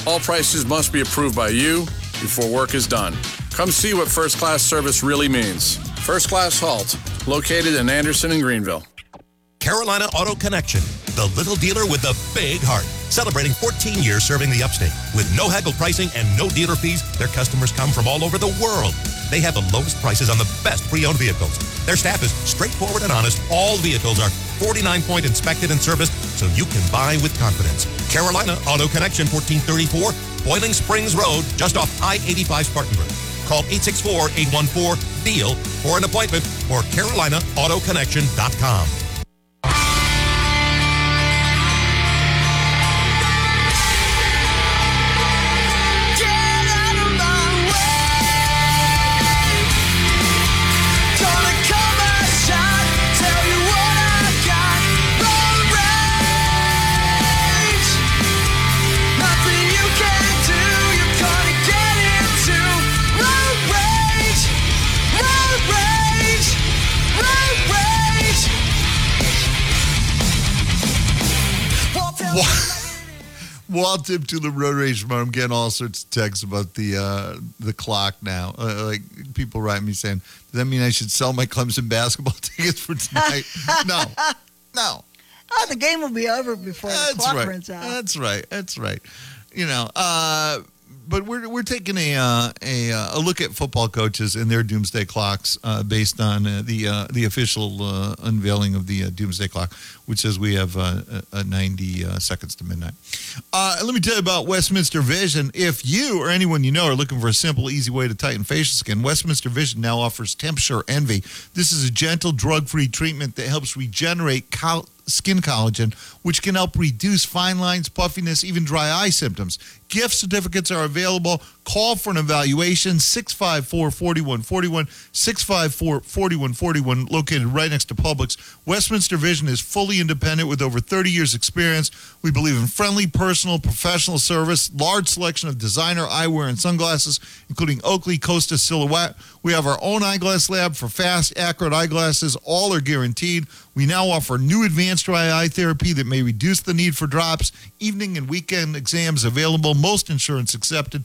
All prices must be approved by you before work is done. Come see what first-class service really means. First Class Halt, located in Anderson and Greenville. Carolina Auto Connection, the little dealer with the big heart. Celebrating 14 years serving the upstate. With no haggle pricing and no dealer fees, their customers come from all over the world. They have the lowest prices on the best pre-owned vehicles. Their staff is straightforward and honest. All vehicles are 49-point inspected and serviced, so you can buy with confidence. Carolina Auto Connection, 1434 Boiling Springs Road, just off I-85 Spartanburg. Call 864-814-DEAL for an appointment or CarolinaAutoConnection.com. Welcome to the Road Rage Tomorrow. I'm getting all sorts of texts about the clock now. Like people write me saying, does that mean I should sell my Clemson basketball tickets for tonight? No. Oh, the game will be over before the clock runs out. That's right. You know, but we're taking a look at football coaches and their doomsday clocks based on the official unveiling of the doomsday clock, which says we have 90 seconds to midnight. Let me tell you about Westminster Vision. If you or anyone you know are looking for a simple, easy way to tighten facial skin, Westminster Vision now offers Tempsure Envy. This is a gentle, drug-free treatment that helps regenerate skin collagen, which can help reduce fine lines, puffiness, even dry eye symptoms. Gift certificates are available. Call for an evaluation, 654-4141, 654-4141, located right next to Publix. Westminster Vision is fully independent with over 30 years experience. We believe in friendly, personal, professional service, large selection of designer eyewear and sunglasses, including Oakley, Costa, Silhouette. We have our own eyeglass lab for fast, accurate eyeglasses. All are guaranteed. We now offer new advanced dry eye therapy that may reduce the need for drops. Evening and weekend exams available. Most insurance accepted.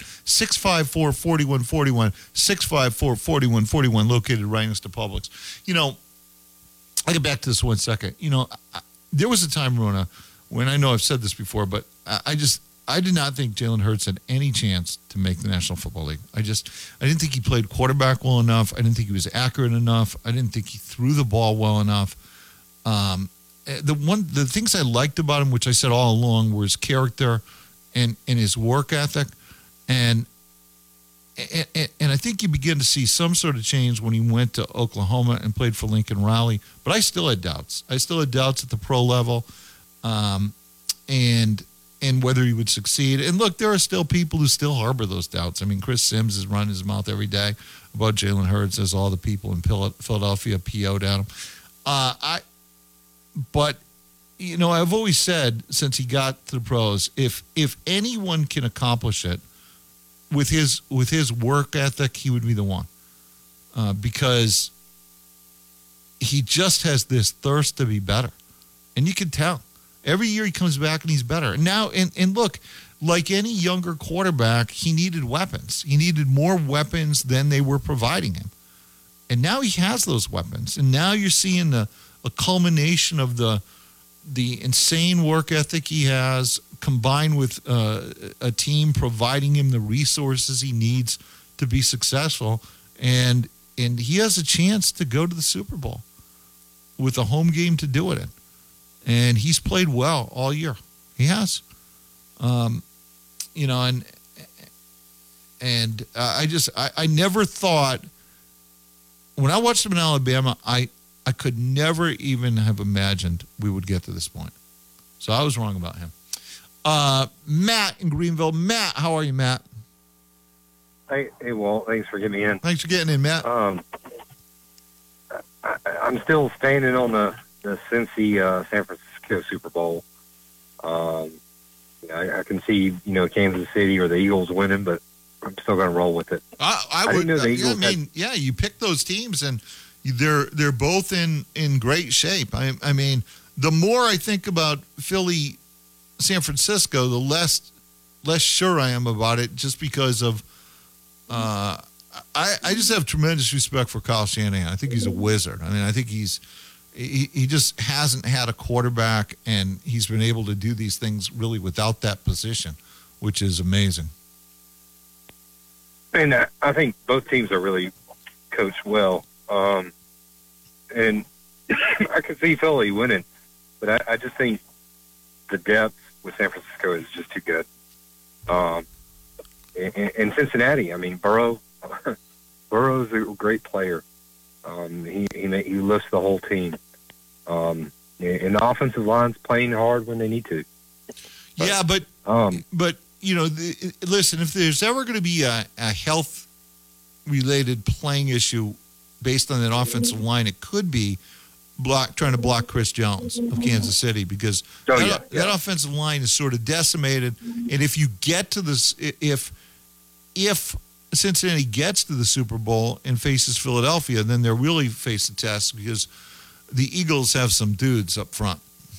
654-4141. 654-4141, located right next to Publix. You know, I'll get back to this one second. You know, there was a time, Rona, when I know I've said this before, but I did not think Jalen Hurts had any chance to make the National Football League. I didn't think he played quarterback well enough. I didn't think he was accurate enough. I didn't think he threw the ball well enough. The things I liked about him, which I said all along, were his character and his work ethic, and I think you begin to see some sort of change when he went to Oklahoma and played for Lincoln Riley. But I still had doubts. I still had doubts at the pro level, and whether he would succeed. And look, there are still people who still harbor those doubts. I mean, Chris Sims is running his mouth every day about Jalen Hurts, as all the people in Philadelphia PO'd at him. But, you know, I've always said since he got to the pros, if anyone can accomplish it with his work ethic, he would be the one. Because he just has this thirst to be better. And you can tell. Every year he comes back and he's better. And now, and look, like any younger quarterback, he needed weapons. He needed more weapons than they were providing him. And now he has those weapons. And now you're seeing a culmination of the insane work ethic he has, combined with a team providing him the resources he needs to be successful. And he has a chance to go to the Super Bowl with a home game to do it in. And he's played well all year. He has. You know, and I never thought, when I watched him in Alabama, I could never even have imagined we would get to this point. So I was wrong about him. Matt in Greenville. Matt, how are you, Matt? Hey, Walt. Thanks for getting me in. Thanks for getting in, Matt. I'm still standing on the Cincy San Francisco Super Bowl. I can see, Kansas City or the Eagles winning, but I'm still going to roll with it. I didn't know the Eagles you picked those teams, and they're both in great shape. I mean, the more I think about Philly, San Francisco, the less less sure I am about it, just because of I just have tremendous respect for Kyle Shanahan. I think he's a wizard. I mean, I think he just hasn't had a quarterback, and he's been able to do these things really without that position, which is amazing. And I think both teams are really coached well. And I can see Philly winning, but I just think the depth with San Francisco is just too good. And Cincinnati, I mean, Burrow's a great player. He lifts the whole team. And the offensive line's playing hard when they need to. But you know, listen, if there's ever going to be a health-related playing issue based on that offensive line, it could be trying to block Chris Jones of Kansas City, because that offensive line is sort of decimated. And if you get to this, if Cincinnati gets to the Super Bowl and faces Philadelphia, then they'll really face a test, because the Eagles have some dudes up front.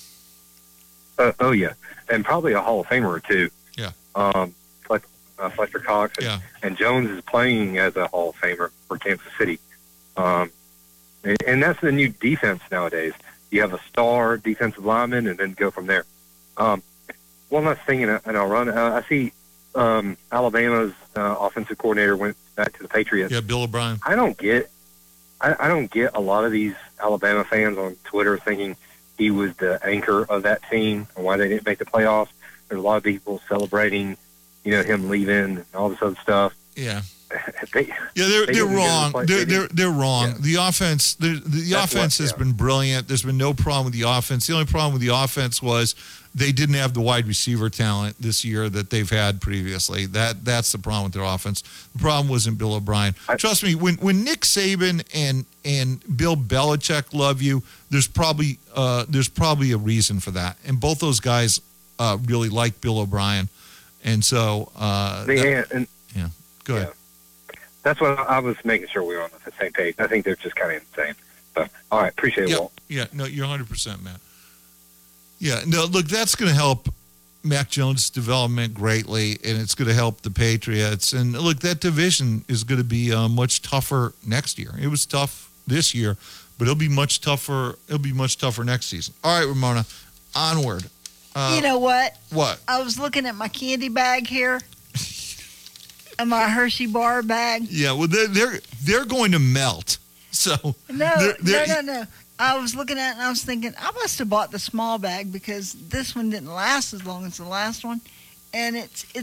And probably a Hall of Famer or two. Yeah. Fletcher Cox and Jones is playing as a Hall of Famer for Kansas City. And that's the new defense nowadays. You have a star defensive lineman and then go from there. One last thing, and I'll run. I see Alabama's offensive coordinator went back to the Patriots. Yeah, Bill O'Brien. I don't get a lot of these Alabama fans on Twitter thinking he was the anchor of that team and why they didn't make the playoffs. There's a lot of people celebrating, him leaving and all this other stuff. Yeah. They're wrong. They're wrong. Yeah. The offense, the offense has been brilliant. There's been no problem with the offense. The only problem with the offense was they didn't have the wide receiver talent this year that they've had previously. That's the problem with their offense. The problem wasn't Bill O'Brien. Trust me, when Nick Saban and Bill Belichick love you, there's probably a reason for that. And both those guys really like Bill O'Brien, and so go ahead. That's what I was making sure we were on the same page. I think they're just kind of insane. So, all right, appreciate it, Walt. Yeah, no, you're 100%, Matt. Yeah, no, look, that's going to help Mac Jones' development greatly, and it's going to help the Patriots. And look, that division is going to be much tougher next year. It was tough this year, but it'll be much tougher. It'll be much tougher next season. All right, Ramona, onward. You know what? What? I was looking at my candy bag here. And my Hershey bar bag. Yeah, well, they're going to melt. So no. I was looking at it and I was thinking, I must have bought the small bag because this one didn't last as long as the last one, and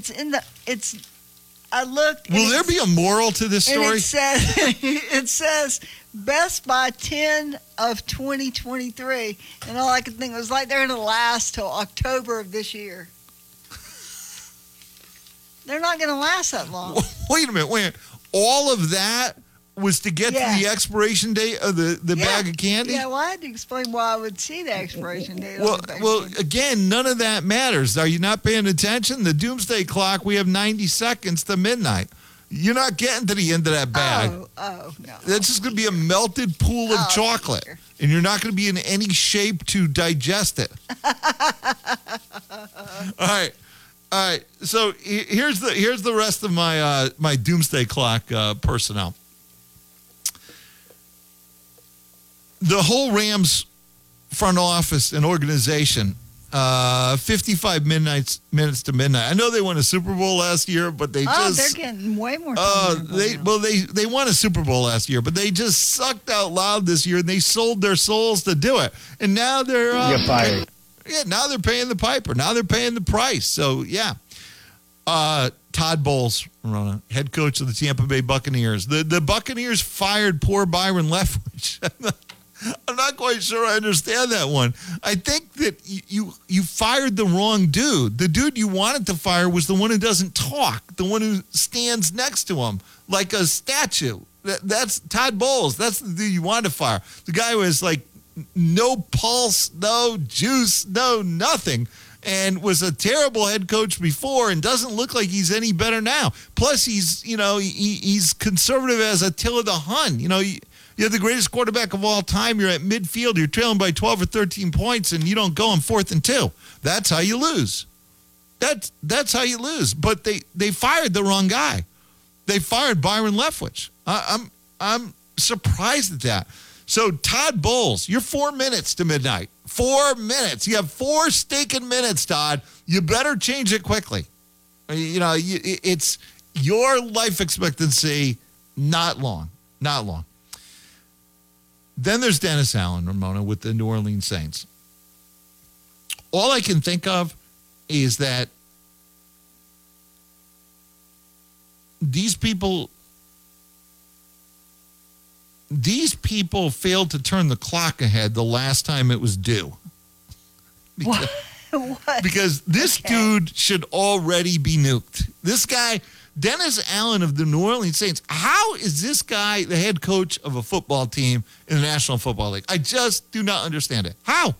I looked. Will there be a moral to this story? It says Best Buy 10 of 2023, and all I could think was like they're going to last till October of this year. They're not going to last that long. Wait a minute. All of that was to get to the expiration date of the bag of candy? Yeah, well, I had to explain why I would see the expiration date. Well, again, none of that matters. Are you not paying attention? The doomsday clock, we have 90 seconds to midnight. You're not getting to the end of that bag. Oh, no. That's just going to be a melted pool of chocolate. Dear. And you're not going to be in any shape to digest it. All right. So here's the rest of my my doomsday clock personnel. The whole Rams front office and organization, 55 minutes to midnight. I know they won a Super Bowl last year, but they're getting way more time. They won a Super Bowl last year, but they just sucked out loud this year, and they sold their souls to do it. And now they're you're fired. Yeah, now they're paying the piper. Now they're paying the price. So yeah. Todd Bowles, head coach of the Tampa Bay Buccaneers. The Buccaneers fired poor Byron Leftwich. I'm not quite sure I understand that one. I think that you fired the wrong dude. The dude you wanted to fire was the one who doesn't talk, the one who stands next to him like a statue. That's Todd Bowles. That's the dude you wanted to fire. The guy who has like no pulse, no juice, no nothing, and was a terrible head coach before and doesn't look like he's any better now. Plus, he's conservative as Attila the Hun. You're the greatest quarterback of all time. You're at midfield. You're trailing by 12 or 13 points, and you don't go on 4th and 2. That's how you lose. That's how you lose. But they fired the wrong guy. They fired Byron Leftwich. I'm surprised at that. So Todd Bowles, you're 4 minutes to midnight. 4 minutes. You have 4 stinking minutes, Todd. You better change it quickly. It's your life expectancy. Not long. Not long. Then there's Dennis Allen, Ramona, with the New Orleans Saints. All I can think of is that these people failed to turn the clock ahead the last time it was due. What? Because this dude should already be nuked. This guy, Dennis Allen of the New Orleans Saints, how is this guy the head coach of a football team in the National Football League? I just do not understand it. How?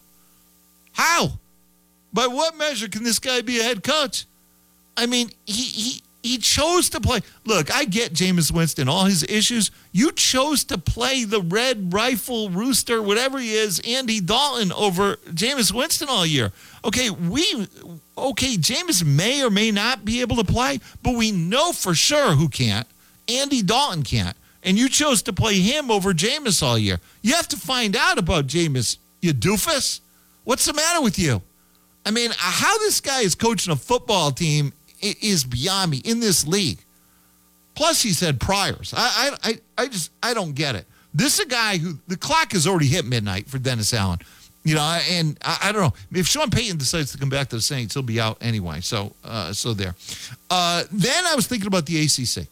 By what measure can this guy be a head coach? I mean, he chose to play. Look, I get Jameis Winston, all his issues. You chose to play the Red Rifle Rooster, whatever he is, Andy Dalton over Jameis Winston all year. Okay, Jameis may or may not be able to play, but we know for sure who can't. Andy Dalton can't. And you chose to play him over Jameis all year. You have to find out about Jameis, you doofus. What's the matter with you? I mean, how this guy is coaching a football team is beyond me in this league. Plus, he's had priors. I don't get it. This is a guy who the clock has already hit midnight for Dennis Allen. And I don't know if Sean Payton decides to come back to the Saints, he'll be out anyway. So there. Then I was thinking about the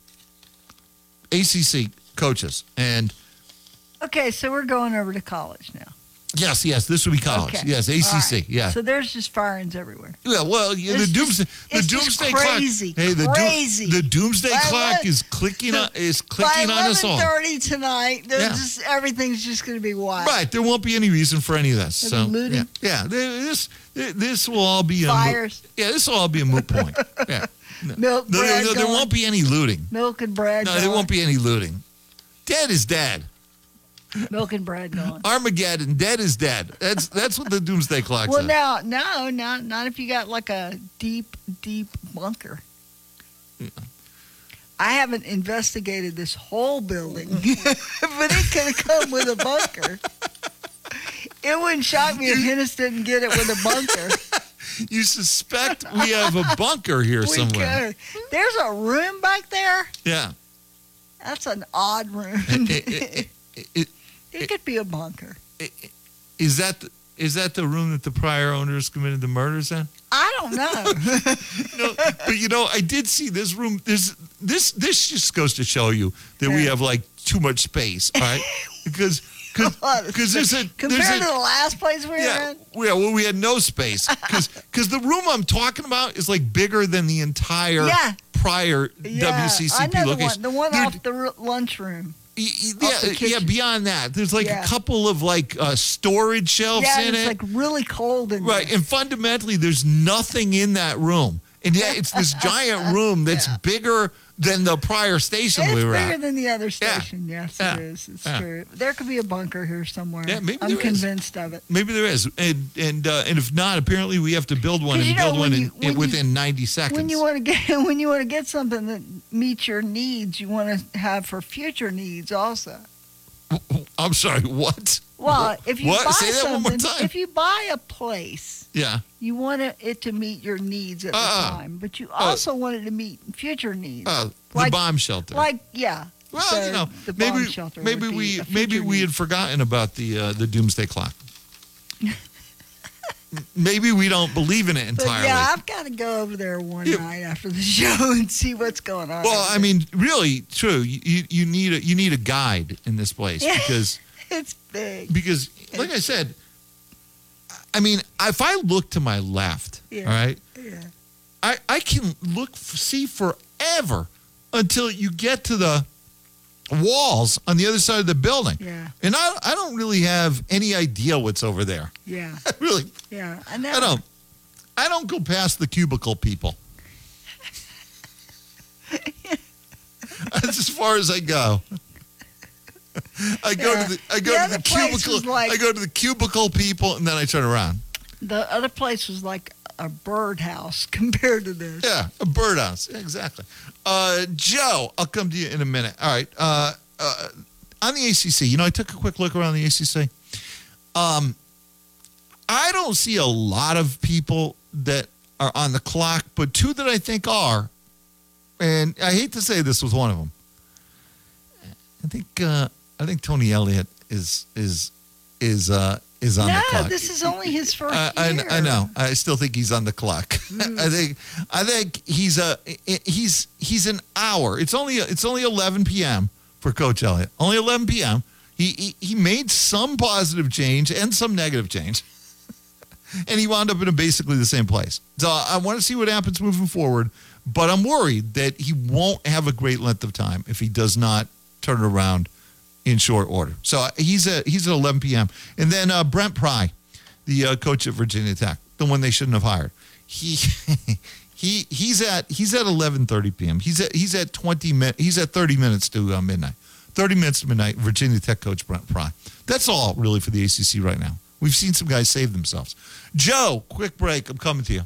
ACC coaches, and okay, so we're going over to college now. Yes, this would be college. Okay. Yes, ACC. Right. Yeah. So there's just firings everywhere. Yeah, well, the doomsday clock. Hey, the doomsday clock is clicking on us all. By 11:30 tonight, everything's just going to be wild. Right, there won't be any reason for any of this. There'll be looting. This will all be fires. This will all be a moot point. Yeah. Milk, bread. There won't be any looting. Milk and bread. No, there won't be any looting. Dead is dead. Milk and bread going. Armageddon, dead is dead. That's what the doomsday clock says. Well, not if you got like a deep bunker. Yeah. I haven't investigated this whole building, but it could have come with a bunker. It wouldn't shock me if Hennis didn't get it with a bunker. You suspect we have a bunker here somewhere. There's a room back there. Yeah. That's an odd room. It could be a bunker. Is that the room that the prior owners committed the murders in? I don't know. But I did see this room. This just goes to show you that we have like too much space, all right? Because there's compared to the last place we were in. Yeah, well, we had no space because the room I'm talking about is like bigger than the entire prior WCCP location. The one off the lunchroom. Yeah, beyond that, there's like a couple of like storage shelves in it. Yeah, it's like really cold in there. Right, and fundamentally, there's nothing in that room. And yet, it's this giant room that's bigger than the prior station we were at. It's bigger than the other station, yes, it is. It's true. There could be a bunker here somewhere. Yeah, maybe I'm convinced of it. Maybe there is. And if not, apparently we have to build one within 90 seconds. When you want to get something that meets your needs, you want to have for future needs also. I'm sorry, what? Well, if you buy Say that something, one more time. if you buy a place, you want it to meet your needs at the time, but you also want it to meet future needs. The bomb shelter. Well, so the bomb shelter. Maybe we had forgotten about the doomsday clock. Maybe we don't believe in it entirely. But I've got to go over there one night after the show and see what's going on. Well, I mean, really, true. You need a guide in this place because it's big. Because, like I said, I mean, if I look to my left, all right, I can see forever until you get to the walls on the other side of the building. Yeah. And I don't really have any idea what's over there. Yeah. Really. Yeah. I don't go past the cubicle people. That's as far as I go. I go to the cubicle. I go to the cubicle people, and then I turn around. The other place was like a birdhouse compared to this. Yeah, a birdhouse. Exactly. Joe, I'll come to you in a minute. All right. On the ACC, I took a quick look around the ACC. I don't see a lot of people that are on the clock, but two that I think are, and I hate to say this was one of them. I think Tony Elliott is on the clock. No, this is only his first year. I know. I still think he's on the clock. I think he's an hour. It's only 11 p.m. for Coach Elliott. Only 11 p.m. He made some positive change and some negative change. And he wound up in basically the same place. So I want to see what happens moving forward, but I'm worried that he won't have a great length of time if he does not turn it around in short order. So he's at 11 p.m. And then Brent Pry, the coach at Virginia Tech, the one they shouldn't have hired. He's at 11:30 p.m. He's at 30 minutes to midnight. 30 minutes to midnight. Virginia Tech coach Brent Pry. That's all really for the ACC right now. We've seen some guys save themselves. Joe, quick break. I'm coming to you.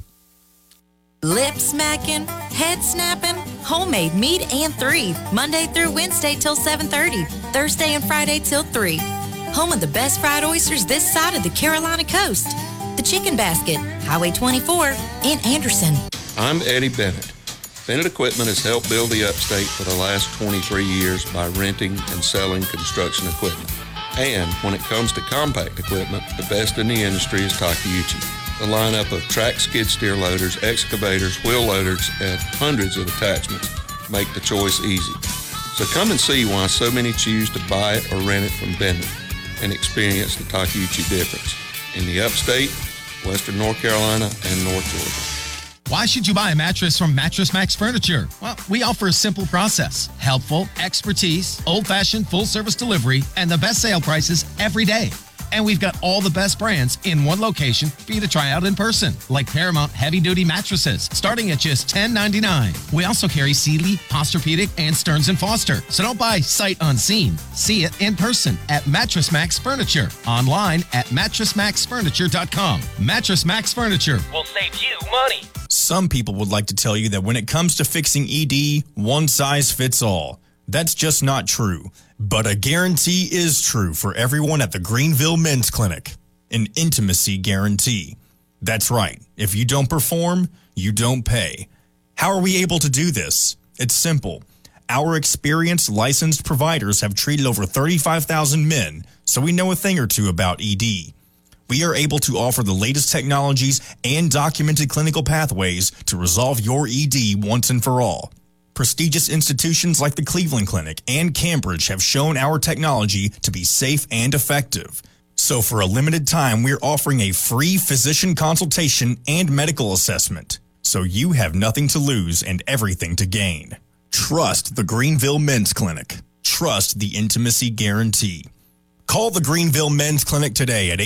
Lip smacking, head snapping, homemade meat and 3. Monday through Wednesday till 7:30. Thursday and Friday till 3. Home of the best fried oysters this side of the Carolina coast. The Chicken Basket, Highway 24 in Anderson. I'm Eddie Bennett. Bennett Equipment has helped build the upstate for the last 23 years by renting and selling construction equipment. And when it comes to compact equipment, the best in the industry is Takeuchi. The lineup of track skid steer loaders, excavators, wheel loaders, and hundreds of attachments make the choice easy. So come and see why so many choose to buy it or rent it from Bennett and experience the Takeuchi difference in the upstate, western North Carolina, and North Georgia. Why should you buy a mattress from Mattress Max Furniture? Well, we offer a simple process, helpful expertise, old-fashioned full-service delivery, and the best sale prices every day. And we've got all the best brands in one location for you to try out in person, like Paramount heavy-duty mattresses, starting at just $10.99. We also carry Sealy, Posturepedic, and Stearns & Foster. So don't buy sight unseen. See it in person at Mattress Max Furniture. Online at MattressMaxFurniture.com. Mattress Max Furniture will save you money. Some people would like to tell you that when it comes to fixing ED, one size fits all. That's just not true. But a guarantee is true for everyone at the Greenville Men's Clinic. An intimacy guarantee. That's right. If you don't perform, you don't pay. How are we able to do this? It's simple. Our experienced licensed providers have treated over 35,000 men, so we know a thing or two about ED. We are able to offer the latest technologies and documented clinical pathways to resolve your ED once and for all. Prestigious institutions like the Cleveland Clinic and Cambridge have shown our technology to be safe and effective. So for a limited time, we're offering a free physician consultation and medical assessment. So you have nothing to lose and everything to gain. Trust the Greenville Men's Clinic. Trust the intimacy guarantee. Call the Greenville Men's Clinic today at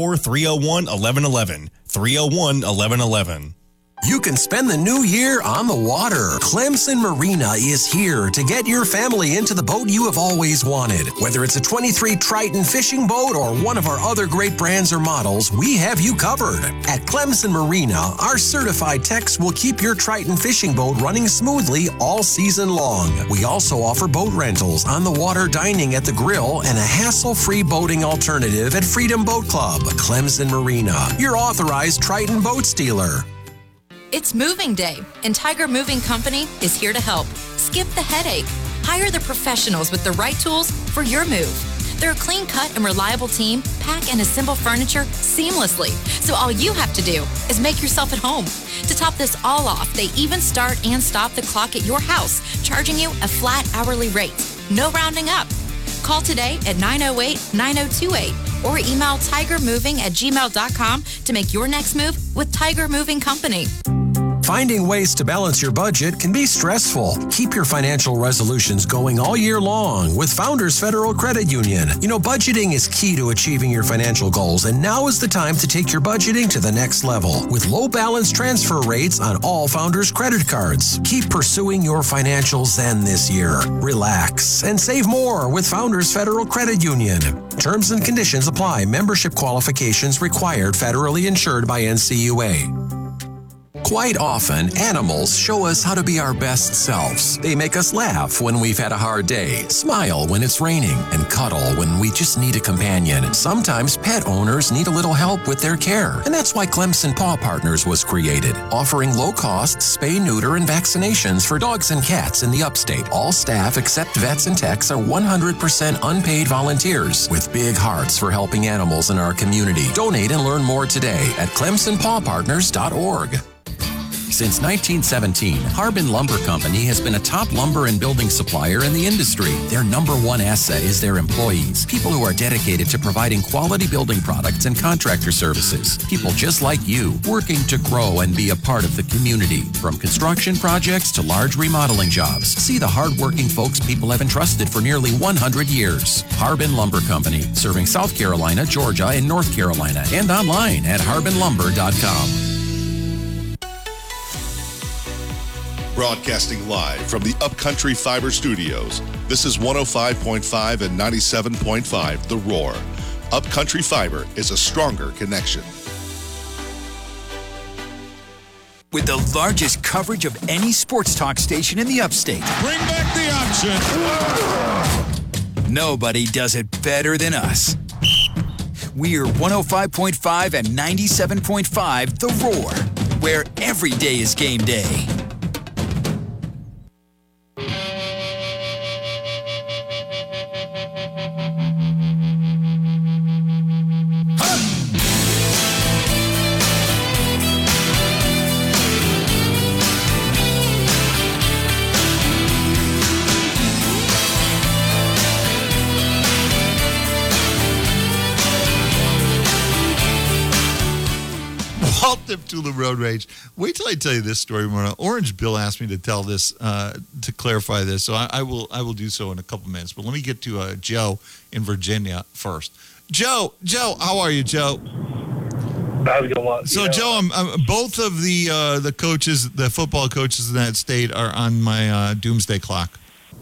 864-301-1111. 301-1111. You can spend the new year on the water. Clemson Marina is here to get your family into the boat you have always wanted. Whether it's a 23 Triton fishing boat or one of our other great brands or models, we have you covered. At Clemson Marina, our certified techs will keep your Triton fishing boat running smoothly all season long. We also offer boat rentals, on-the-water dining at the grill, and a hassle-free boating alternative at Freedom Boat Club. Clemson Marina, your authorized Triton boat dealer. It's moving day, and Tiger Moving Company is here to help. Skip the headache. Hire the professionals with the right tools for your move. They're a clean-cut and reliable team, pack and assemble furniture seamlessly. So all you have to do is make yourself at home. To top this all off, they even start and stop the clock at your house, charging you a flat hourly rate. No rounding up. Call today at 908-9028 or email tigermoving@gmail.com to make your next move with Tiger Moving Company. Finding ways to balance your budget can be stressful. Keep your financial resolutions going all year long with Founders Federal Credit Union. You know, budgeting is key to achieving your financial goals, and now is the time to take your budgeting to the next level with low balance transfer rates on all Founders credit cards. Keep pursuing your financial zen this year. Relax and save more with Founders Federal Credit Union. Terms and conditions apply. Membership qualifications required. Federally insured by NCUA. Quite often, animals show us how to be our best selves. They make us laugh when we've had a hard day, smile when it's raining, and cuddle when we just need a companion. Sometimes pet owners need a little help with their care, and that's why Clemson Paw Partners was created, offering low-cost spay, neuter, and vaccinations for dogs and cats in the upstate. All staff except vets and techs are 100% unpaid volunteers with big hearts for helping animals in our community. Donate and learn more today at ClemsonPawPartners.org. Since 1917, Harbin Lumber Company has been a top lumber and building supplier in the industry. Their number one asset is their employees, people who are dedicated to providing quality building products and contractor services. People just like you, working to grow and be a part of the community. From construction projects to large remodeling jobs, see the hardworking folks people have entrusted for nearly 100 years. Harbin Lumber Company, serving South Carolina, Georgia, and North Carolina, and online at harbinlumber.com. Broadcasting live from the Upcountry Fiber Studios, this is 105.5 and 97.5 The Roar. Upcountry Fiber is a stronger connection. With the largest coverage of any sports talk station in the upstate. Bring back the action. Nobody does it better than us. We're 105.5 and 97.5 The Roar, where every day is game day. Tula Road Rage. Wait till I tell you this story, Mona. Orange Bill asked me to tell this, to clarify this, so I will do so in a couple minutes. But let me get to Joe in Virginia first. Joe, how are you, Joe? How's it going? So, Joe, I'm both of the coaches, the football coaches in that state, are on my doomsday clock.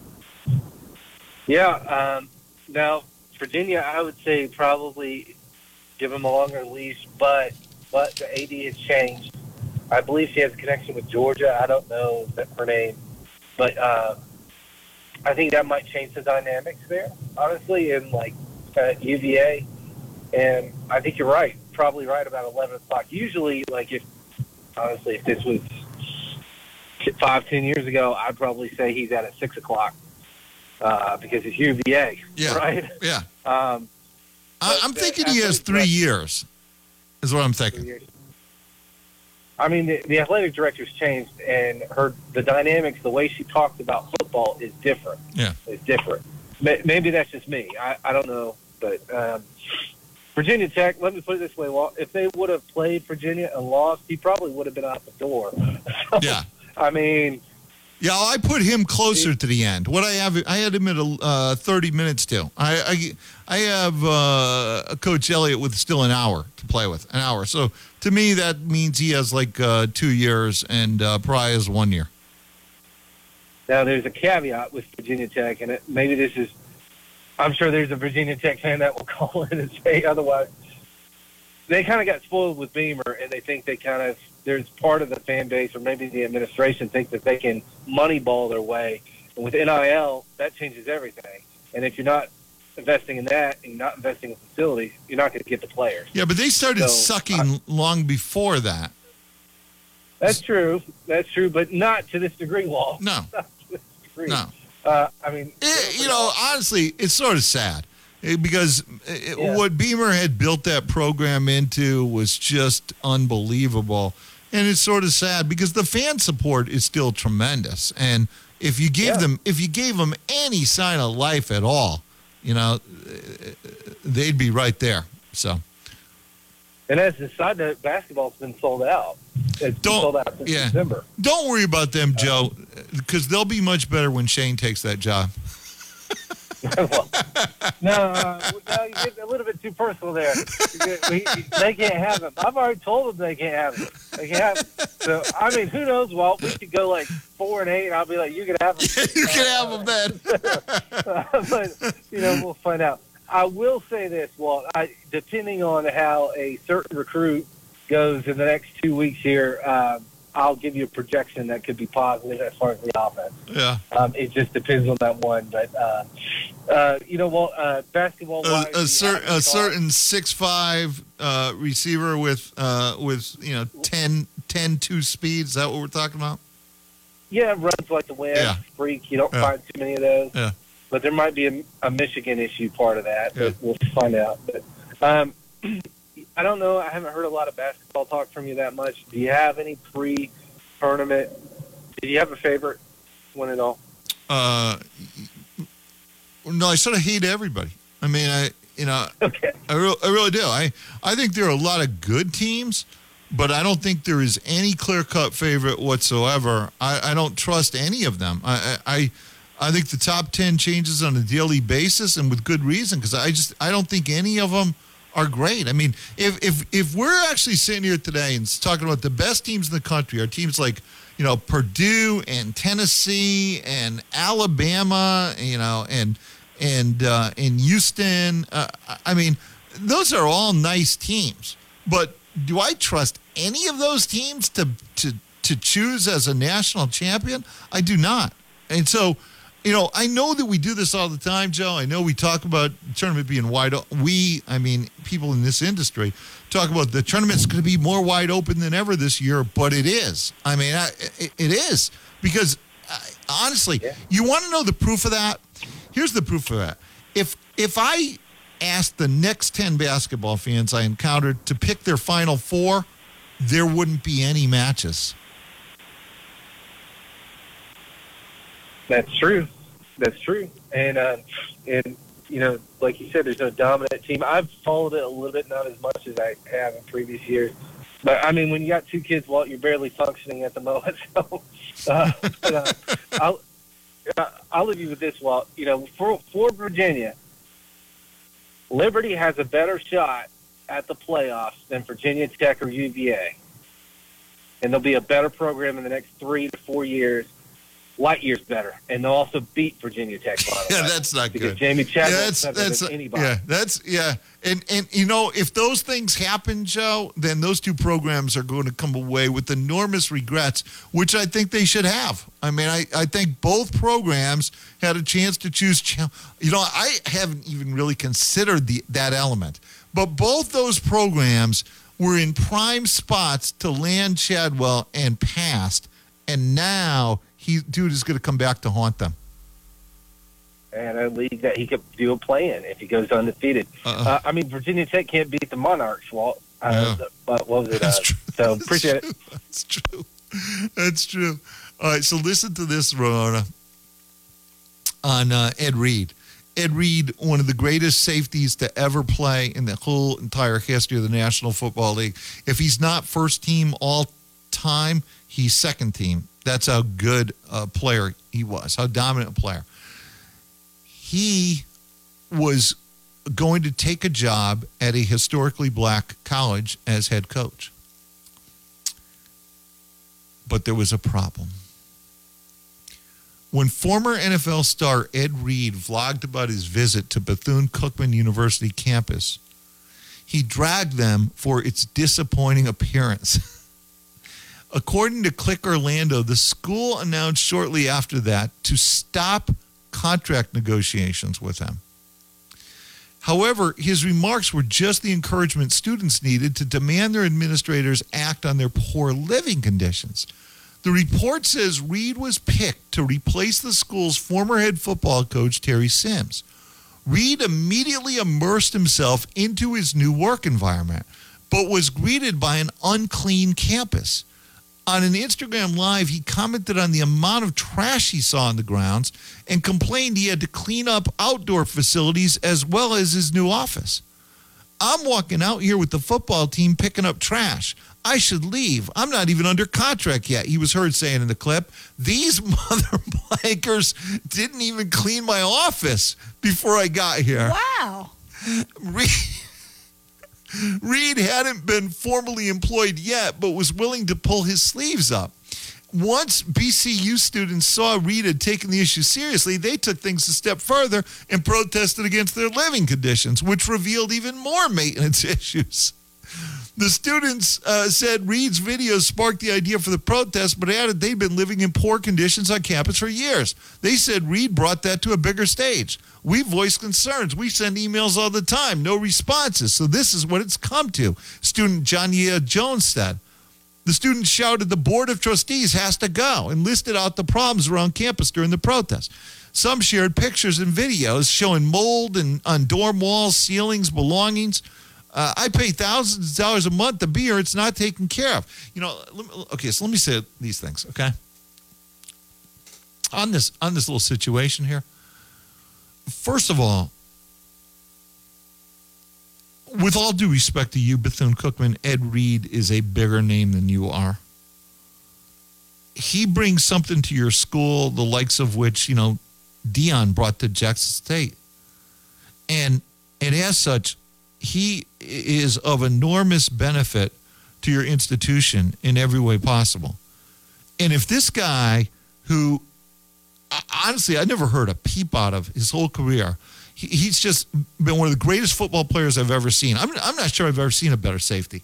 Yeah. Now, Virginia, I would say probably give him a longer leash, but the AD has changed. I believe she has a connection with Georgia. I don't know her name. But I think that might change the dynamics there, honestly, in, UVA. And I think you're right, probably right about 11 o'clock. Usually, if this was 5-10 years ago, I'd probably say he's at 6 o'clock because it's UVA, right? Yeah. I'm thinking he has 3 years. Is what I'm thinking. I mean, the athletic director's changed, and the dynamics, the way she talks about football is different. Yeah. It's different. Maybe that's just me. I don't know. But Virginia Tech, let me put it this way. If they would have played Virginia and lost, he probably would have been out the door. So, yeah. I mean. Yeah, I put him closer to the end. What I had him at 30 minutes still. I have Coach Elliott with still an hour to play with, an hour. So to me, that means he has 2 years, and Pry has 1 year. Now, there's a caveat with Virginia Tech, and maybe this is, I'm sure there's a Virginia Tech fan that will call in and say otherwise. They kind of got spoiled with Beamer, and they think there's part of the fan base or maybe the administration think that they can moneyball their way. And with NIL, that changes everything. And if you're not investing in that and you're not investing in facilities, you're not going to get the players. Yeah, but they started sucking long before that. That's true. That's true, but not to this degree, Walt. No. Not to this degree. No. I mean. Honestly, it's sort of sad. Because what Beamer had built that program into was just unbelievable. And it's sort of sad because the fan support is still tremendous. And if you gave them any sign of life at all, they'd be right there. So. And as a side note, basketball's been sold out. It's been sold out since December. Don't worry about them, Joe, because they'll be much better when Shane takes that job. No, you get a little bit too personal there. They can't have him. I've already told them they can't have him. They can't have him. So, I mean, who knows, Walt? We could go 4-8, and I'll be like, you can have him. You can have him then. But, we'll find out. I will say this, Walt. Depending on how a certain recruit goes in the next 2 weeks here, I'll give you a projection that could be positive as far as the offense. Yeah. It just depends on that one. But, basketball wise, a certain 6'5" receiver with 10-2 speed. Is that what we're talking about? Yeah, runs like the wind, freak. You don't find too many of those. Yeah. But there might be a Michigan issue part of that. Yeah. But we'll find out. But I don't know. I haven't heard a lot of basketball talk from you that much. Do you have any pre-tournament? Do you have a favorite one at all? No, I sort of hate everybody. I mean, okay. I really do. I think there are a lot of good teams, but I don't think there is any clear-cut favorite whatsoever. I don't trust any of them. I think the top 10 changes on a daily basis, and with good reason, because I don't think any of them are great. I mean, if we're actually sitting here today and talking about the best teams in the country, are teams like Purdue and Tennessee and Alabama, and Houston. I mean, those are all nice teams, but do I trust any of those teams to choose as a national champion? I do not. And so, I know that we do this all the time, Joe. I know we talk about the tournament being wide open. People in this industry talk about the tournament's going to be more wide open than ever this year, but it is. I mean, it is because, honestly, you want to know the proof of that? Here's the proof of that. If I asked the next 10 basketball fans I encountered to pick their Final Four, there wouldn't be any matches. That's true. And like you said, there's no dominant team. I've followed it a little bit, not as much as I have in previous years. But, I mean, when you got two kids, Walt, you're barely functioning at the moment. So, I'll leave you with this, Walt. For Virginia, Liberty has a better shot at the playoffs than Virginia Tech or UVA. And they'll be a better program in the next 3 to 4 years. Light years better, and they'll also beat Virginia Tech. That's not because good. Jamie Chadwell's better than anybody. And if those things happen, Joe, then those two programs are going to come away with enormous regrets, which I think they should have. I mean, I think both programs had a chance to choose. I haven't even really considered that element, but both those programs were in prime spots to land Chadwell and passed, and now. Dude is going to come back to haunt them. And a league that he could do a play in if he goes undefeated. I mean, Virginia Tech can't beat the Monarchs, Walt. What was it? So appreciate it. That's true. All right, so listen to this, Ramona, on Ed Reed. Ed Reed, one of the greatest safeties to ever play in the whole entire history of the National Football League. If he's not first team all time, he's second team. That's how good a player he was, how dominant a player. He was going to take a job at a historically black college as head coach. But there was a problem. When former NFL star Ed Reed vlogged about his visit to Bethune-Cookman University campus, he dragged them for its disappointing appearance. According to Click Orlando, the school announced shortly after that to stop contract negotiations with him. However, his remarks were just the encouragement students needed to demand their administrators act on their poor living conditions. The report says Reed was picked to replace the school's former head football coach, Terry Sims. Reed immediately immersed himself into his new work environment, but was greeted by an unclean campus. On an Instagram Live, he commented on the amount of trash he saw on the grounds and complained he had to clean up outdoor facilities as well as his new office. I'm walking out here with the football team picking up trash. I should leave. I'm not even under contract yet, he was heard saying in the clip. These mother blankers didn't even clean my office before I got here. Wow. Reed hadn't been formally employed yet, but was willing to pull his sleeves up. Once BCU students saw Reed had taken the issue seriously, they took things a step further and protested against their living conditions, which revealed even more maintenance issues. The students said Reed's videos sparked the idea for the protest, but added they'd been living in poor conditions on campus for years. They said Reed brought that to a bigger stage. We voice concerns. We send emails all the time. No responses. So this is what it's come to, student Jania Jones said. The students shouted the Board of Trustees has to go and listed out the problems around campus during the protest. Some shared pictures and videos showing mold on dorm walls, ceilings, belongings. I pay thousands of dollars a month to be here. It's not taken care of. So let me say these things, okay? On this little situation here, first of all, with all due respect to you, Bethune-Cookman, Ed Reed is a bigger name than you are. He brings something to your school, the likes of which, Dion brought to Jackson State. And as such, he is of enormous benefit to your institution in every way possible. And if this guy, who, honestly, I never heard a peep out of his whole career, he's just been one of the greatest football players I've ever seen. I'm not sure I've ever seen a better safety.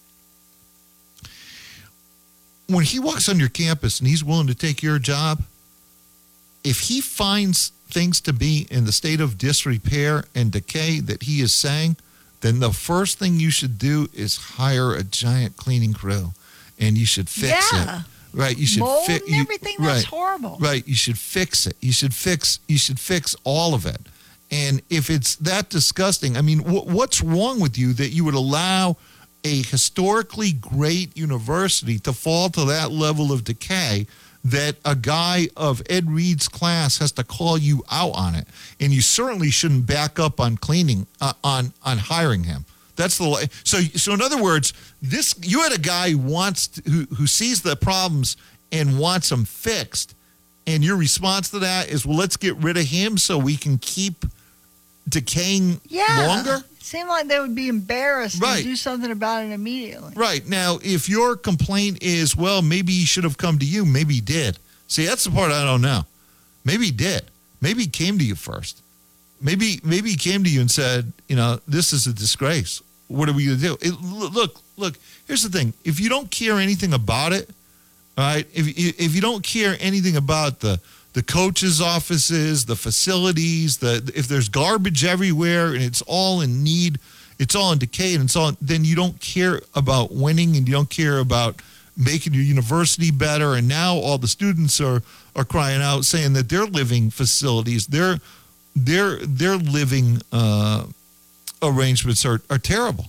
When he walks on your campus and he's willing to take your job, if he finds things to be in the state of disrepair and decay that he is saying, then the first thing you should do is hire a giant cleaning crew, and you should fix it. Right? You should mold and everything. That's horrible. Right? You should fix it. You should fix all of it. And if it's that disgusting, I mean, what's wrong with you that you would allow a historically great university to fall to that level of decay, that a guy of Ed Reed's class has to call you out on it? And you certainly shouldn't back up on cleaning, on hiring him. That's the so in other words, you had a guy who sees the problems and wants them fixed, and your response to that is, well, let's get rid of him so we can keep decaying longer? It seemed like they would be embarrassed and do something about it immediately. Right. Now, if your complaint is, well, maybe he should have come to you, maybe he did. See, that's the part I don't know. Maybe he did. Maybe he came to you first. Maybe he came to you and said, this is a disgrace. What are we going to do? Look, here's the thing. If you don't care anything about it, all right, if you don't care anything about the coaches' offices, the facilities, if there's garbage everywhere and it's all in need, it's all in decay, and then you don't care about winning, and you don't care about making your university better. And now all the students are crying out, saying that their living facilities, their living arrangements are terrible.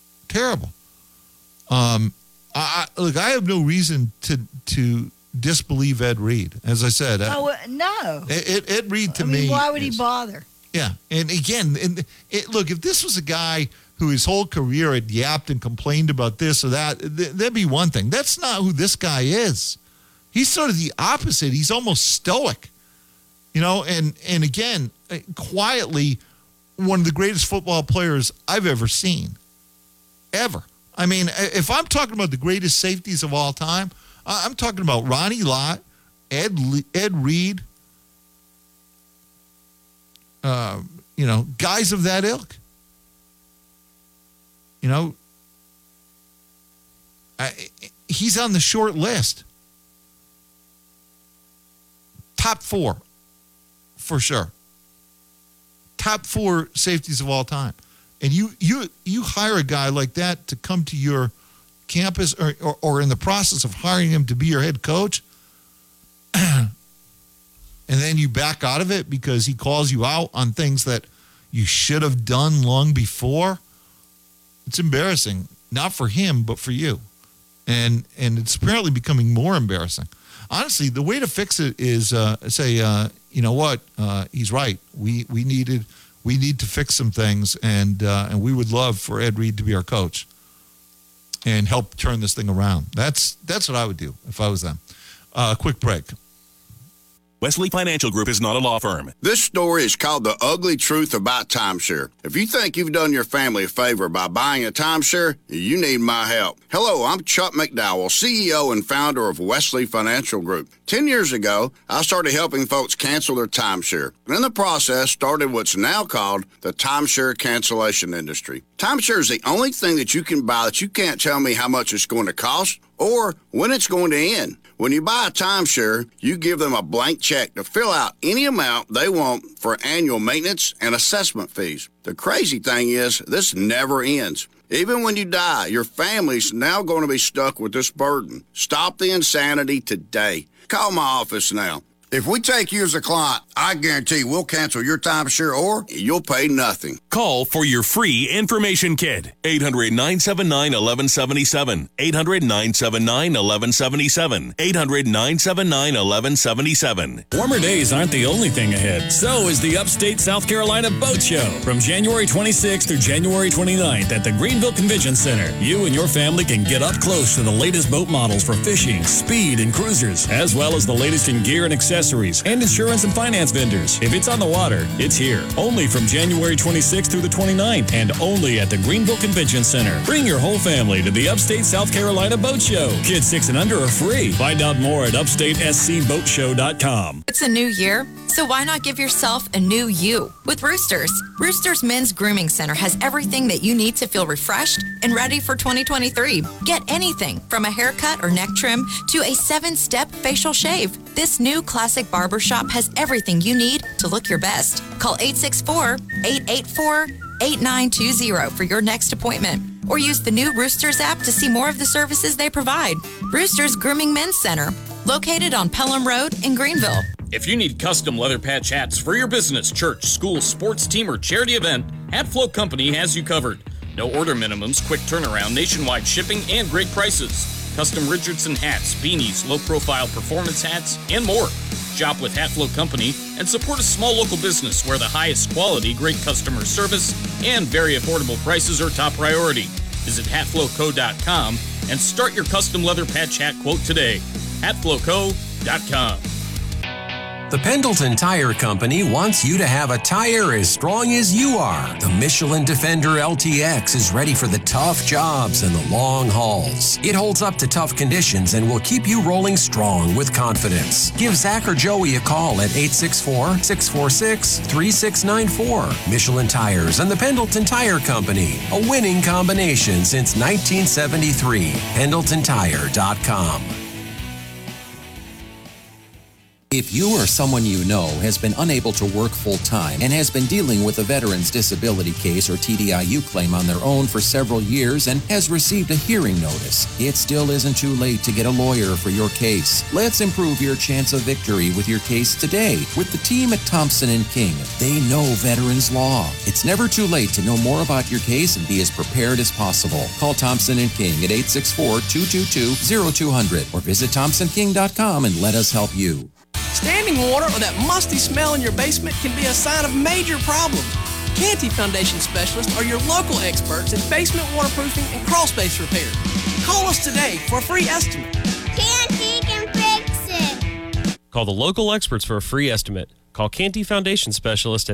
I have no reason to disbelieve Ed Reed. As I said, no. Ed Reed to me. Why would he bother? Yeah, and again, look, if this was a guy who his whole career had yapped and complained about this or that, that'd be one thing. That's not who this guy is. He's sort of the opposite. He's almost stoic, and again, quietly, one of the greatest football players I've ever seen, ever. I mean, if I'm talking about the greatest safeties of all time, I'm talking about Ronnie Lott, Ed Reed, guys of that ilk. He's on the short list. Top 4, for sure. Top 4 safeties of all time. And you hire a guy like that to come to your campus or in the process of hiring him to be your head coach, and then you back out of it because he calls you out on things that you should have done long before. It's embarrassing, not for him, but for you. And it's apparently becoming more embarrassing. Honestly, the way to fix it is say, you know what, he's right. We need to fix some things, and we would love for Ed Reed to be our coach and help turn this thing around. That's what I would do if I was them. Quick break. Wesley Financial Group is not a law firm. This story is called The Ugly Truth About Timeshare. If you think you've done your family a favor by buying a timeshare, you need my help. Hello, I'm Chuck McDowell, CEO and founder of Wesley Financial Group. 10 years ago, I started helping folks cancel their timeshare. And in the process, started what's now called the timeshare cancellation industry. Timeshare is the only thing that you can buy that you can't tell me how much it's going to cost or when it's going to end. When you buy a timeshare, you give them a blank check to fill out any amount they want for annual maintenance and assessment fees. The crazy thing is, this never ends. Even when you die, your family's now going to be stuck with this burden. Stop the insanity today. Call my office now. If we take you as a client, I guarantee we'll cancel your timeshare or you'll pay nothing. Call for your free information kit. 800-979-1177. 800-979-1177. 800-979-1177. Warmer days aren't the only thing ahead. So is the Upstate South Carolina Boat Show. From January 26th through January 29th at the Greenville Convention Center, you and your family can get up close to the latest boat models for fishing, speed, and cruisers, as well as the latest in gear and accessories and insurance and finance vendors. If it's on the water, it's here. Only from January 26th through the 29th and only at the Greenville Convention Center. Bring your whole family to the Upstate South Carolina Boat Show. Kids 6 and under are free. Find out more at upstatescboatshow.com. It's a new year, so why not give yourself a new you with Roosters? Roosters Men's Grooming Center has everything that you need to feel refreshed and ready for 2023. Get anything from a haircut or neck trim to a 7-step facial shave. This new classic barbershop has everything you need to look your best. Call 864-884-8920 for your next appointment, or use the new Roosters app to see more of the services they provide. Roosters Grooming Men's Center, located on Pelham Road in Greenville. If you need custom leather patch hats for your business, church, school, sports team, or charity event, Hatflow Company has you covered. No order minimums, quick turnaround, nationwide shipping, and great prices. Custom Richardson hats, beanies, low-profile performance hats, and more. Shop with Hatflow Company and support a small local business where the highest quality, great customer service, and very affordable prices are top priority. Visit hatflowco.com and start your custom leather patch hat quote today. hatflowco.com. The Pendleton Tire Company wants you to have a tire as strong as you are. The Michelin Defender LTX is ready for the tough jobs and the long hauls. It holds up to tough conditions and will keep you rolling strong with confidence. Give Zach or Joey a call at 864-646-3694. Michelin Tires and the Pendleton Tire Company, a winning combination since 1973. PendletonTire.com. If you or someone you know has been unable to work full-time and has been dealing with a veteran's disability case or TDIU claim on their own for several years and has received a hearing notice, it still isn't too late to get a lawyer for your case. Let's improve your chance of victory with your case today with the team at Thompson & King. They know veterans law. It's never too late to know more about your case and be as prepared as possible. Call Thompson & King at 864-222-0200 or visit thompsonking.com and let us help you. Standing water or that musty smell in your basement can be a sign of major problems. Canty Foundation specialists are your local experts in basement waterproofing and crawl space repair. Call us today for a free estimate. Canty can fix it. Call the local experts for a free estimate. Call Canty Foundation specialist at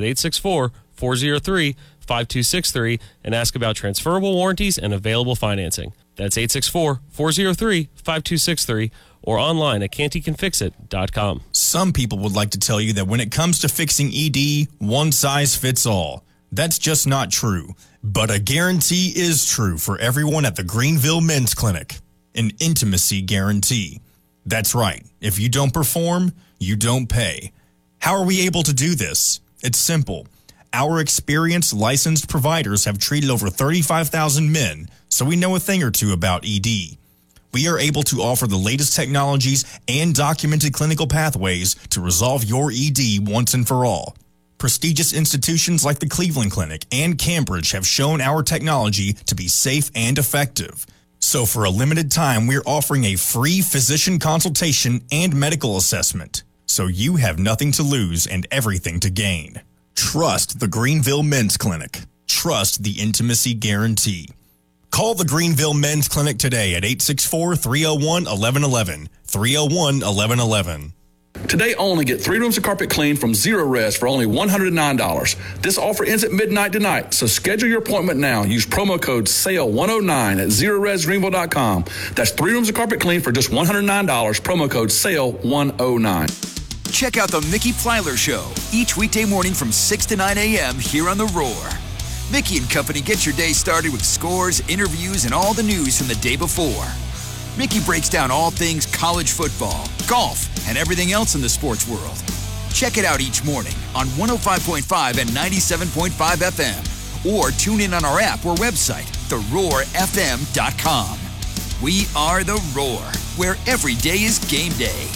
864-403-5263 and ask about transferable warranties and available financing. That's 864-403-5263 or online at cantycanfixit.com. Some people would like to tell you that when it comes to fixing ED, one size fits all. That's just not true. But a guarantee is true for everyone at the Greenville Men's Clinic. An intimacy guarantee. That's right. If you don't perform, you don't pay. How are we able to do this? It's simple. Our experienced licensed providers have treated over 35,000 men, so we know a thing or two about ED. We are able to offer the latest technologies and documented clinical pathways to resolve your ED once and for all. Prestigious institutions like the Cleveland Clinic and Cambridge have shown our technology to be safe and effective. So for a limited time, we're offering a free physician consultation and medical assessment. So you have nothing to lose and everything to gain. Trust the Greenville Men's Clinic. Trust the intimacy guarantee. Call the Greenville Men's Clinic today at 864-301-1111. 301-1111. Today only, get 3 rooms of carpet clean from Zero Res for only $109. This offer ends at midnight tonight, so schedule your appointment now. Use promo code SALE109 at ZeroResGreenville.com. That's 3 rooms of carpet clean for just $109. Promo code SALE109. Check out the Mickey Plyler Show each weekday morning from 6 to 9 a.m. here on The Roar. Mickey and Company get your day started with scores, interviews, and all the news from the day before. Mickey breaks down all things college football, golf, and everything else in the sports world. Check it out each morning on 105.5 and 97.5 FM, or tune in on our app or website, theroarfm.com. We are The Roar, where every day is game day.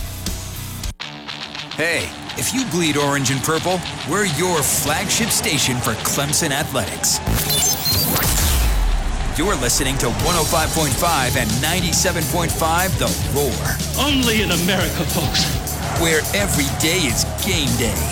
Hey, if you bleed orange and purple, we're your flagship station for Clemson athletics. You're listening to 105.5 and 97.5 The Roar. Only in America, folks. Where every day is game day.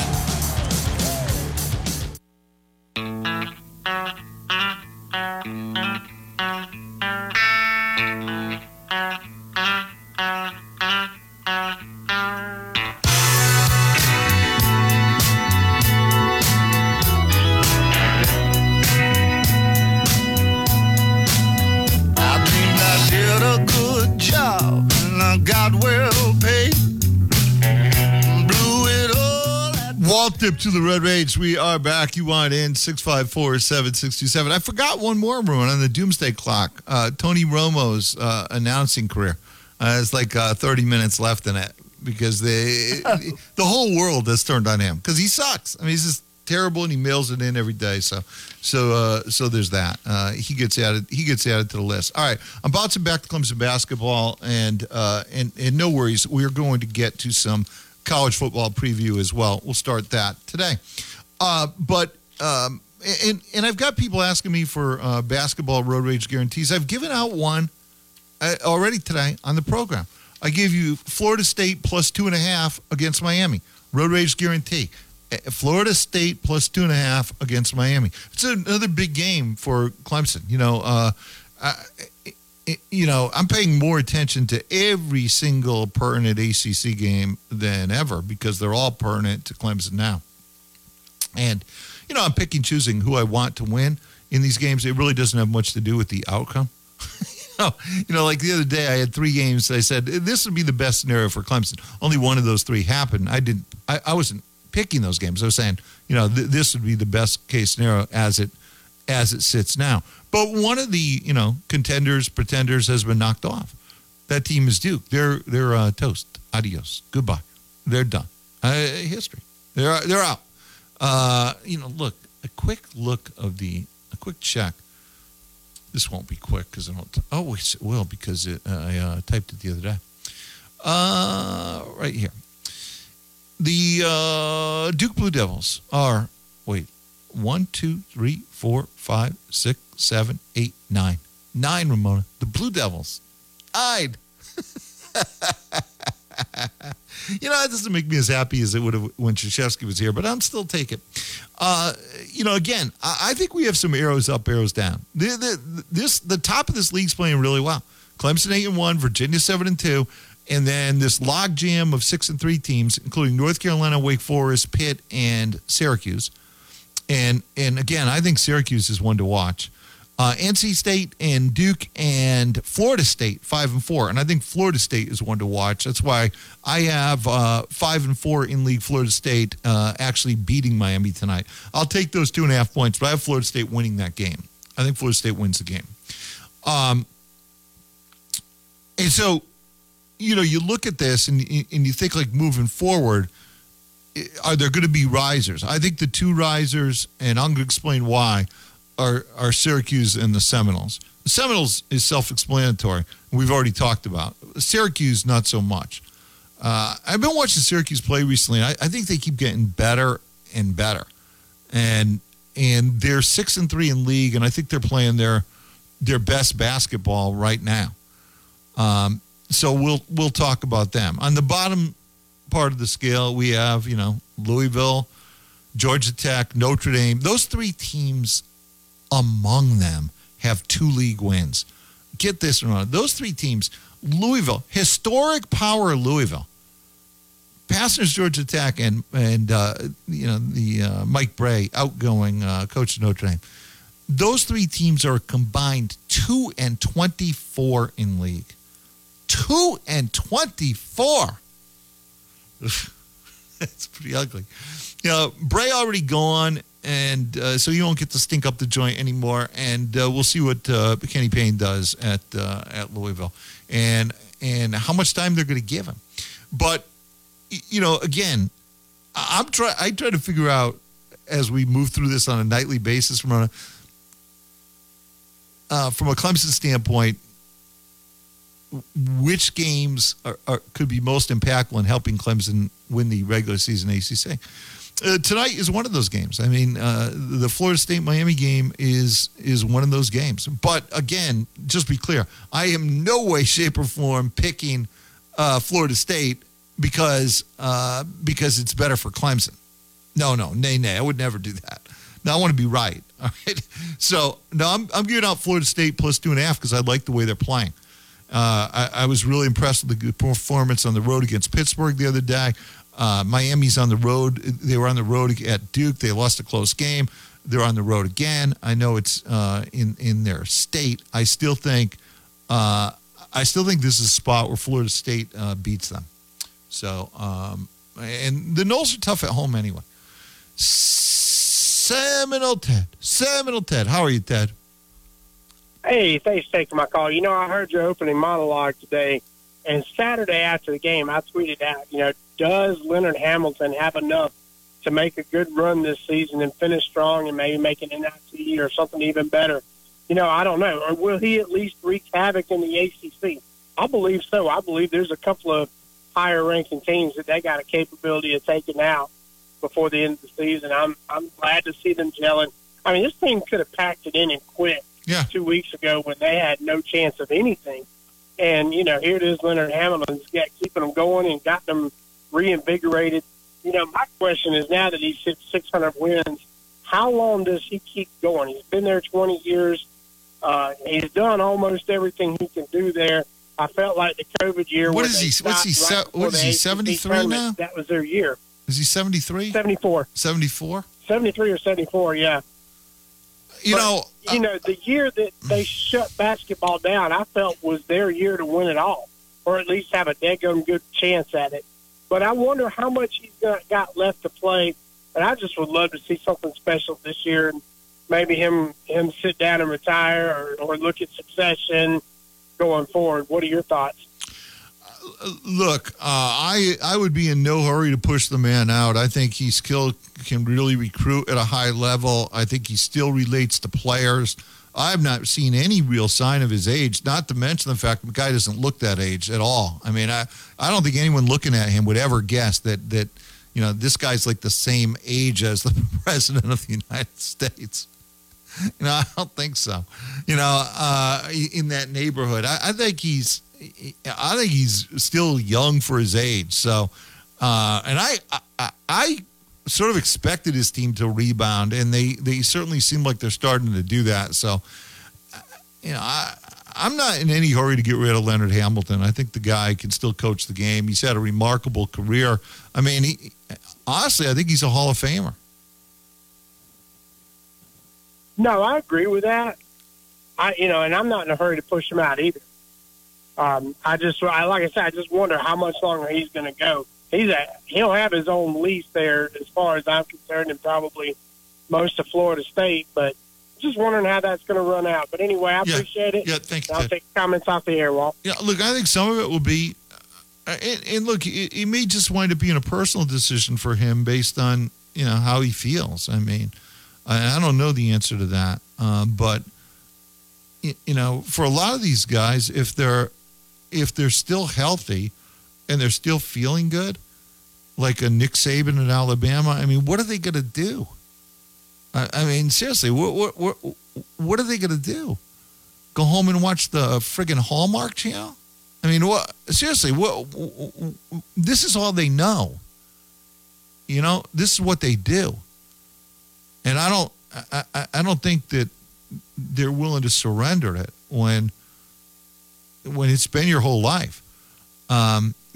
Tip to the Red Rage. We are back. You want in 654-7627. I forgot one more, everyone, on the Doomsday Clock. Tony Romo's announcing career. It's like 30 minutes left in it because the whole world has turned on him because he sucks. I mean, he's just terrible and he mails it in every day. So there's that. He gets added to the list. All right, I'm bouncing back to Clemson basketball and no worries. We're going to get to some college football preview as well. We'll start that today. But I've got people asking me for basketball road rage guarantees. I've given out one already today on the program. I gave you Florida State plus 2.5 against Miami. Road rage guarantee. Florida State plus 2.5 against Miami. It's another big game for Clemson. I'm paying more attention to every single pertinent ACC game than ever because they're all pertinent to Clemson now. And, I'm choosing who I want to win in these games. It really doesn't have much to do with the outcome. Like the other day, I had 3 games. I said, this would be the best scenario for Clemson. Only one of those 3 happened. I wasn't picking those games. I was saying, this would be the best case scenario as it sits now. But one of the, contenders, pretenders has been knocked off. That team is Duke. They're toast. Adios. Goodbye. They're done. History. They're out. Look, a quick check. This won't be quick because I don't. Oh, it will because I typed it the other day. Right here. The Duke Blue Devils are 1, 2, 3, 4, 5, 6, 7, 8, 9. 9, Ramona. The Blue Devils. I'd. It doesn't make me as happy as it would have when Krzyzewski was here, but I'm still taking it. Again, I think we have some arrows up, arrows down. The top of this league's playing really well. Clemson 8-1, Virginia 7-2, and then this logjam of 6-3 teams, including North Carolina, Wake Forest, Pitt, and Syracuse. And again, I think Syracuse is one to watch. NC State and Duke and Florida State 5-4, and I think Florida State is one to watch. That's why I have 5-4 in league. Florida State actually beating Miami tonight. I'll take those 2.5 points, but I have Florida State winning that game. I think Florida State wins the game. And so, you look at this and you think like moving forward. Are there going to be risers? I think the 2 risers, and I'm going to explain why, are Syracuse and the Seminoles. The Seminoles is self-explanatory. We've already talked about. Syracuse, not so much. I've been watching Syracuse play recently. I think they keep getting better and better. And they're 6-3 in league, and I think they're playing their best basketball right now. So we'll talk about them. On the bottom part of the scale, we have, Louisville, Georgia Tech, Notre Dame. Those 3 teams among them have 2 league wins. Get this, Ron. Those 3 teams, Louisville, historic power Louisville, Pastors, Georgia Tech, and the Mike Bray, outgoing coach of Notre Dame. Those three teams are combined 2-24 in league. 2-24. That's pretty ugly. Bray already gone, and so you won't get to stink up the joint anymore. And we'll see what Kenny Payne does at Louisville, and how much time they're going to give him. But again, I try to figure out as we move through this on a nightly basis from a Clemson standpoint, which games could be most impactful in helping Clemson win the regular season ACC. Tonight is one of those games. I mean, the Florida State-Miami game is one of those games. But again, just be clear, I am no way, shape, or form picking Florida State because it's better for Clemson. No, nay. I would never do that. No, I want to be right. All right. So no, I'm giving out Florida State plus 2.5 because I like the way they're playing. I was really impressed with the good performance on the road against Pittsburgh the other day. Miami's on the road. They were on the road at Duke. They lost a close game. They're on the road again. I know it's in their state. I still think this is a spot where Florida State beats them. So, and the Noles are tough at home anyway. Seminole Ted. How are you, Ted? Hey, thanks for taking my call. I heard your opening monologue today, and Saturday after the game, I tweeted out, does Leonard Hamilton have enough to make a good run this season and finish strong and maybe make an NIT or something even better? I don't know. Or will he at least wreak havoc in the ACC? I believe so. I believe there's a couple of higher-ranking teams that they got a capability of taking out before the end of the season. I'm glad to see them gelling. I mean, this team could have packed it in and quit 2 weeks ago when they had no chance of anything. And, here it is, Leonard Hamilton's keeping them going and got them reinvigorated. My question is, now that he's hit 600 wins, how long does he keep going? He's been there 20 years. He's done almost everything he can do there. I felt like the COVID year. What is he? What is he? 73 now? That was their year. Is he 73? 74. 74? 73 or 74, yeah. The year that they shut basketball down, I felt was their year to win it all, or at least have a daggum good chance at it. But I wonder how much he's got left to play, and I just would love to see something special this year, and maybe him sit down and retire or look at succession going forward. What are your thoughts? Look, I would be in no hurry to push the man out. I think he still can really recruit at a high level. I think he still relates to players. I have not seen any real sign of his age, not to mention the fact that the guy doesn't look that age at all. I mean, I don't think anyone looking at him would ever guess that this guy's like the same age as the president of the United States. I don't think so. In that neighborhood, I think he's still young for his age. So, and I sort of expected his team to rebound, and they certainly seem like they're starting to do that. So, I'm not in any hurry to get rid of Leonard Hamilton. I think the guy can still coach the game. He's had a remarkable career. I mean, honestly, I think he's a Hall of Famer. No, I agree with that. And I'm not in a hurry to push him out either. Like I said, I just wonder how much longer he's going to go. He'll have his own lease there, as far as I'm concerned, and probably most of Florida State. But just wondering how that's going to run out. But anyway, I appreciate it. Yeah, thank you. I'll take comments off the air, Walt. Yeah, look, I think some of it will be, and look, it may just wind up being a personal decision for him based on how he feels. I mean, I don't know the answer to that, but for a lot of these guys, if they're still healthy and they're still feeling good, like a Nick Saban in Alabama, I mean, what are they going to do? I mean, seriously, what are they going to do? Go home and watch the friggin' Hallmark Channel? I mean, what? Seriously, this is all they know. This is what they do. And I don't think that they're willing to surrender it when it's been your whole life.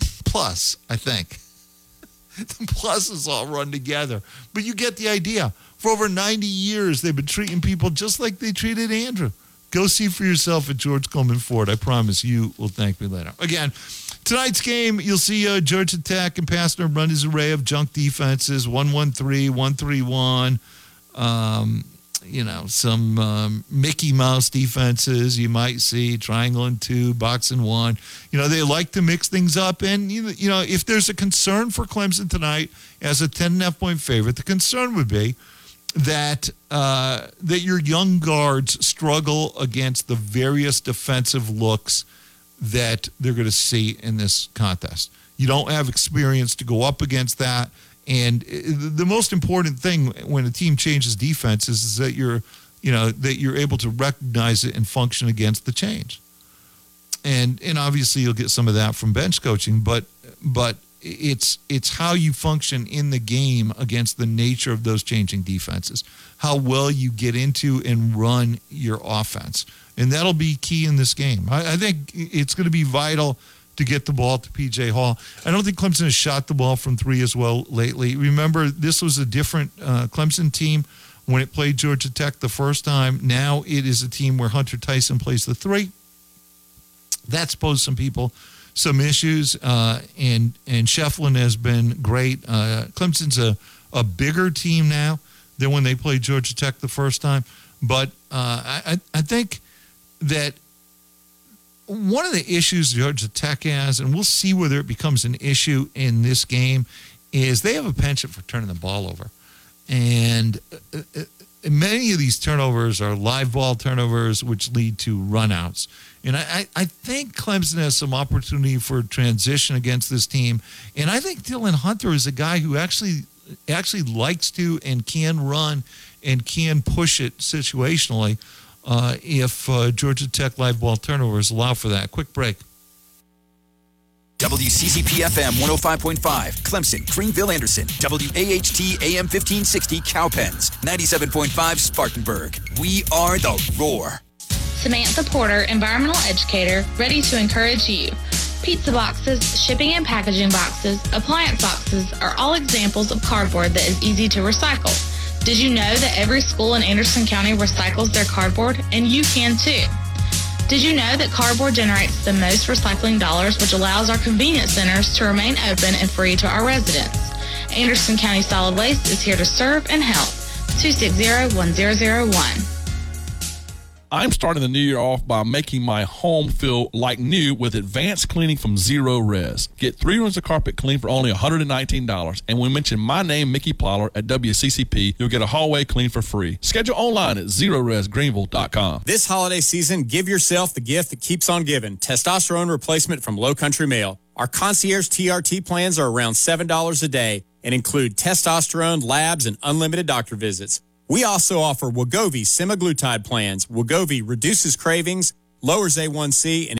plus, I think. The pluses all run together. But you get the idea. For over 90 years, they've been treating people just like they treated Andrew. Go see for yourself at George Coleman Ford. I promise you will thank me later. Again, tonight's game, you'll see Georgia Tech and Pastner run his array of junk defenses, 1-1-3, 1-3-1, some Mickey Mouse defenses you might see, triangle and 2, box and 1. They like to mix things up. And, if there's a concern for Clemson tonight as a 10.5-point favorite, the concern would be that your young guards struggle against the various defensive looks that they're going to see in this contest. You don't have experience to go up against that. And the most important thing when a team changes defenses is that you're able to recognize it and function against the change. And obviously you'll get some of that from bench coaching, but it's how you function in the game against the nature of those changing defenses, how well you get into and run your offense. And that'll be key in this game. I think it's going to be vital to get the ball to P.J. Hall. I don't think Clemson has shot the ball from 3 as well lately. Remember, this was a different Clemson team when it played Georgia Tech the first time. Now it is a team where Hunter Tyson plays the 3. That's posed some people some issues, and Shefflin has been great. Clemson's a bigger team now than when they played Georgia Tech the first time. But I think that one of the issues Georgia Tech has, and we'll see whether it becomes an issue in this game, is they have a penchant for turning the ball over. And many of these turnovers are live ball turnovers, which lead to runouts. And I think Clemson has some opportunity for transition against this team. And I think Dylan Hunter is a guy who actually likes to and can run and can push it situationally. if Georgia Tech live ball turnovers allow for that. Quick break. WCCP-FM 105.5, Clemson, Greenville, Anderson. WAHT AM 1560, Cowpens. 97.5, Spartanburg. We are the Roar. Samantha Porter, environmental educator, ready to encourage you. Pizza boxes, shipping and packaging boxes, appliance boxes are all examples of cardboard that is easy to recycle. Did you know that every school in Anderson County recycles their cardboard? And you can too. Did you know that cardboard generates the most recycling dollars, which allows our convenience centers to remain open and free to our residents? Anderson County Solid Waste is here to serve and help. 260-1001. I'm starting the new year off by making my home feel like new with advanced cleaning from Zero Res. Get 3 rooms of carpet clean for only $119. And when you mention my name, Mickey Plyler, at WCCP, you'll get a hallway clean for free. Schedule online at ZeroResGreenville.com. This holiday season, give yourself the gift that keeps on giving. Testosterone replacement from Low Country Male. Our concierge TRT plans are around $7 a day and include testosterone, labs, and unlimited doctor visits. We also offer Wegovy semaglutide plans. Wegovy reduces cravings, lowers A1C, and